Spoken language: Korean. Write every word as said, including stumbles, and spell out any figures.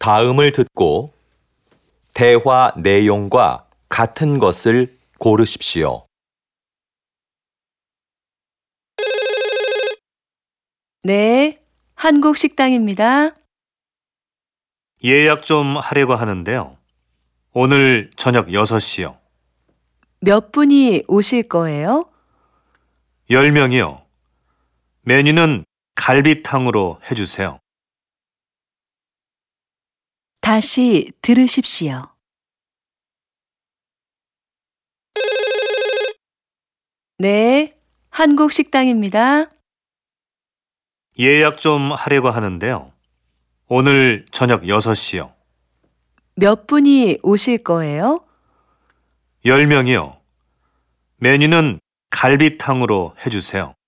다음을 듣고 대화 내용과 같은 것을 고르십시오. 네, 한국 식당입니다. 예약 좀 하려고 하는데요. 오늘 저녁 여섯 시요. 몇 분이 오실 거예요? 열 명이요. 메뉴는 갈비탕으로 해주세요. 다시 들으십시오. 네, 한국 식당입니다. 예약 좀 하려고 하는데요. 오늘 저녁 여섯 시요. 몇 분이 오실 거예요? 열 명이요. 메뉴는 갈비탕으로 해주세요.